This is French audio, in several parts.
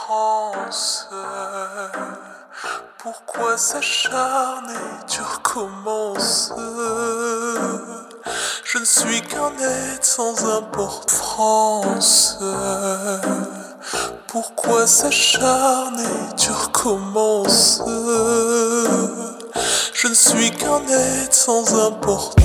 France, pourquoi s'acharner, tu recommences? Je ne suis qu'un être sans importance. Pourquoi s'acharner, tu recommences? Je ne suis qu'un être sans importance.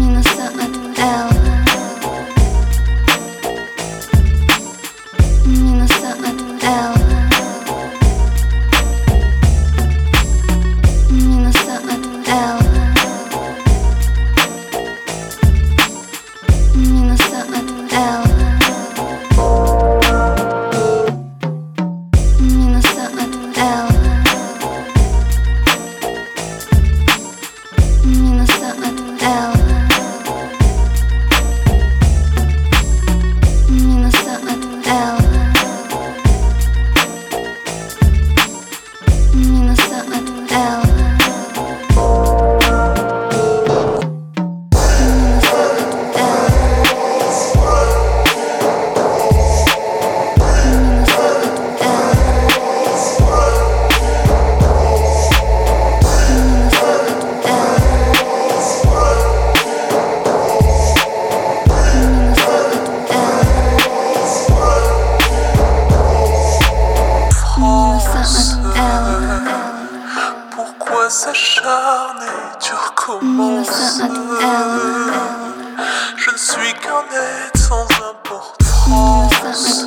Pourquoi s'acharner, tu recommences? Je ne suis qu'un être sans importance.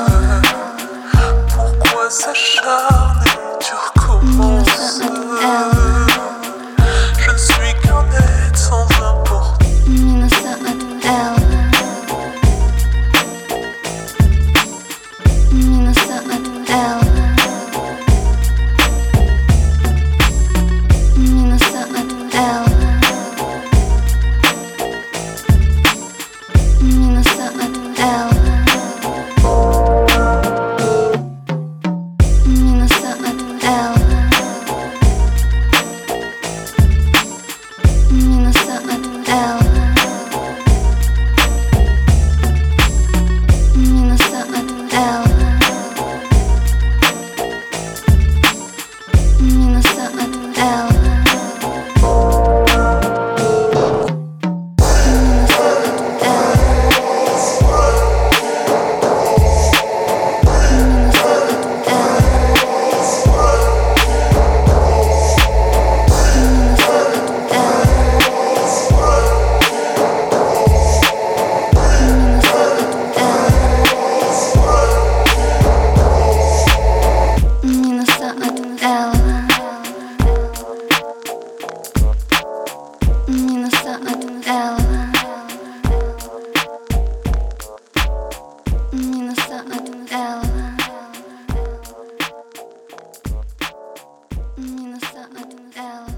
Pourquoi s'acharner, tu recommences? Je ne suis qu'un être sans importance. L